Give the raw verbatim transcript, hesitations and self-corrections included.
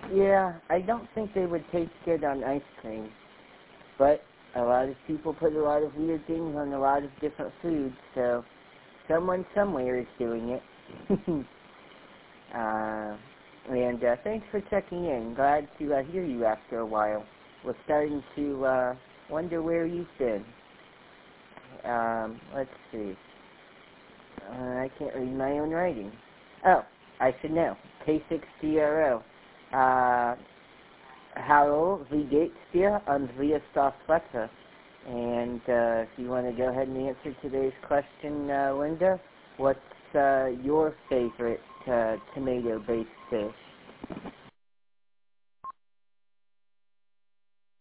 Yeah, I don't think they would taste good on ice cream, but a lot of people put a lot of weird things on a lot of different foods, so someone somewhere is doing it. uh, and uh, thanks for checking in. Glad to uh, hear you after a while. We're starting to uh, wonder where you've been. Um, let's see. Uh, I can't read my own writing. Oh, I should know. K six G R O. Uh, Hallo, wie geht's dir und wie ist das Wetter? And uh, if you want to go ahead and answer today's question, uh, Linda, what's uh, your favorite uh, tomato-based fish?